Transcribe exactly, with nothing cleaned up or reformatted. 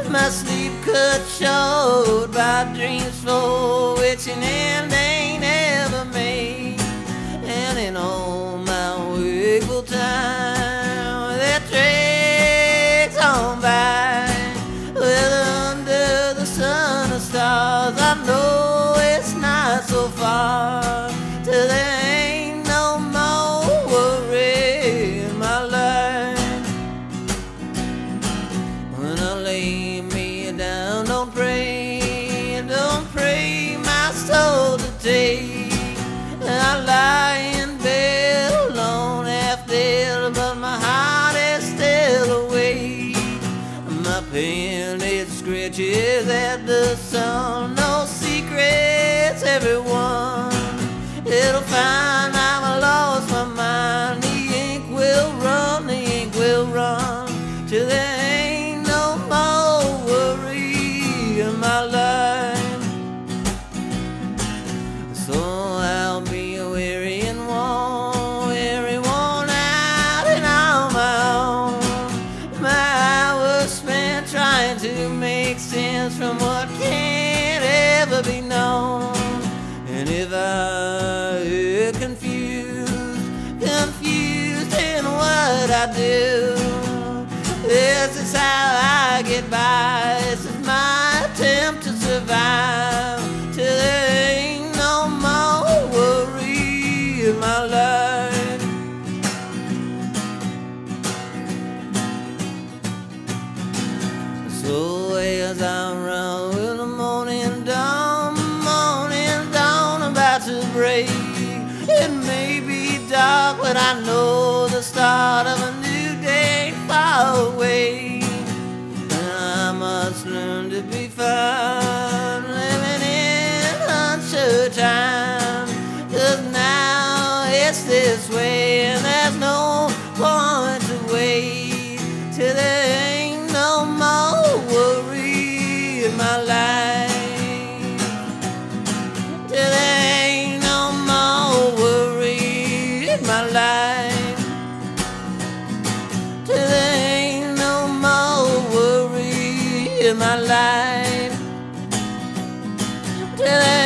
my sleep cut short by dreams for which an end ain't ever made. And in all my wakeful time that drags on by, whether under the sun or stars, I know it's not so far till there ain't no more worry in my life. When I lay me down, don't pray, don't pray my soul to take. I lie in bed alone, half dead, but my heart is still awake. My pen, it scratches at the sun, no secrets, everyone. It'll find I've lost my mind. The ink will run, the ink will run, till there ain't no more worry in my life. So I'll be weary and worn, weary, worn out and on my own. My hours spent trying to make sense from what can't ever be known. And if I get confused, confused in what I do, this is how I get by, this is my attempt to survive, till there ain't no more worry in my life. So as I run with the morning dawn, morning dawn about to break, it may be dark, but I know the start of a new day far away. And I must learn to be fine, living in unsure time, 'cause now it's this way, and there's no point to wait till there ain't no more worry in my life, till there ain't no more worry in my life, till there ain't no more worry in my life, till there